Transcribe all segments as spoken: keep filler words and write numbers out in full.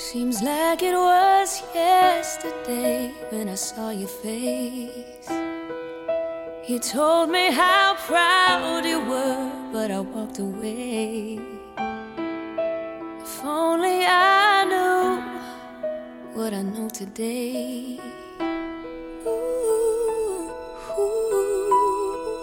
Seems like it was yesterday when I saw your face. You told me how proud you were, but I walked away. If only I knew what I know today. Ooh, ooh.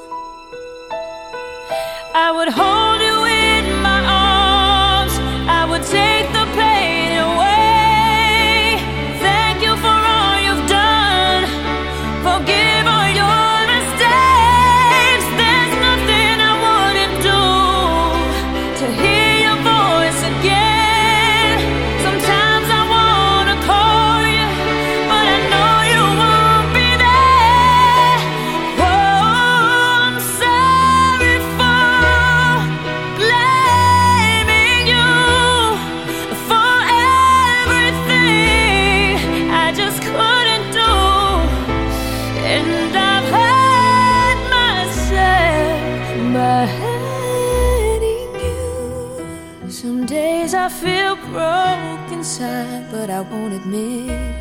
I would hold you in my arms, I would take the pain away. Thank you for all you've done, forgive all your mistakes. There's nothing I wouldn't do to hear your voice again. Sometimes I wanna call you, but I know you won't be there. Oh, I'm sorry for blaming you for everything I just couldn't do. And I've hurt myself by hurting you. Some days I feel broke inside, but I won't admit.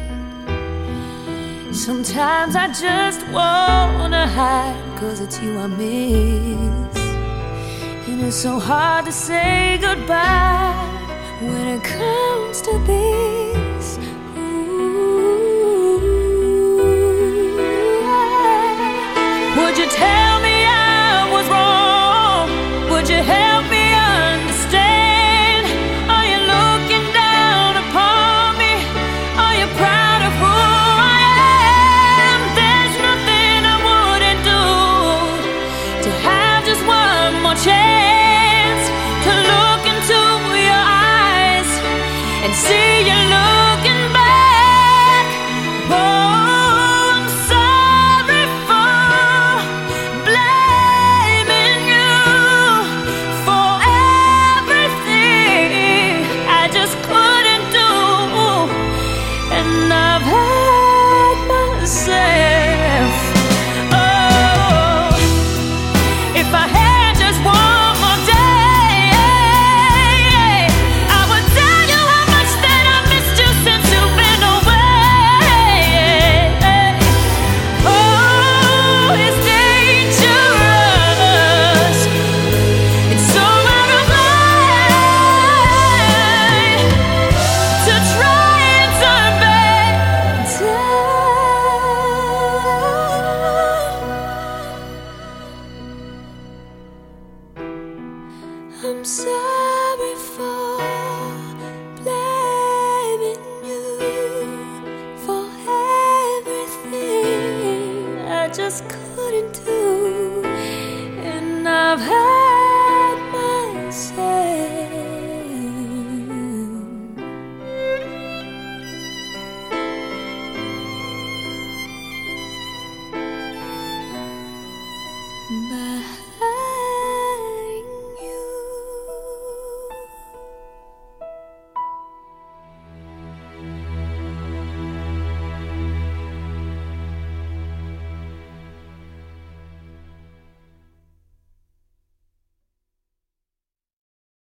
Sometimes I just wanna hide, cause it's you I miss. And it's so hard to say goodbye when it comes to this. Ooh. Would you tell me I was wrong? Would you help me understand? Are you looking down upon me? Are you proud of who I am? There's nothing I wouldn't do to have just one more chance to look into your eyes and see you looking back. Oh, I'm sorry for blaming you for everything I just couldn't do. And I've hurt myself. Oh, if I had just one more day, I would tell you how much that I missed you since you've been away. Oh, it's dangerous. It's so out of line to try and turn back time. I'm sorry for blaming you for everything I just couldn't do. And I've hurt myself by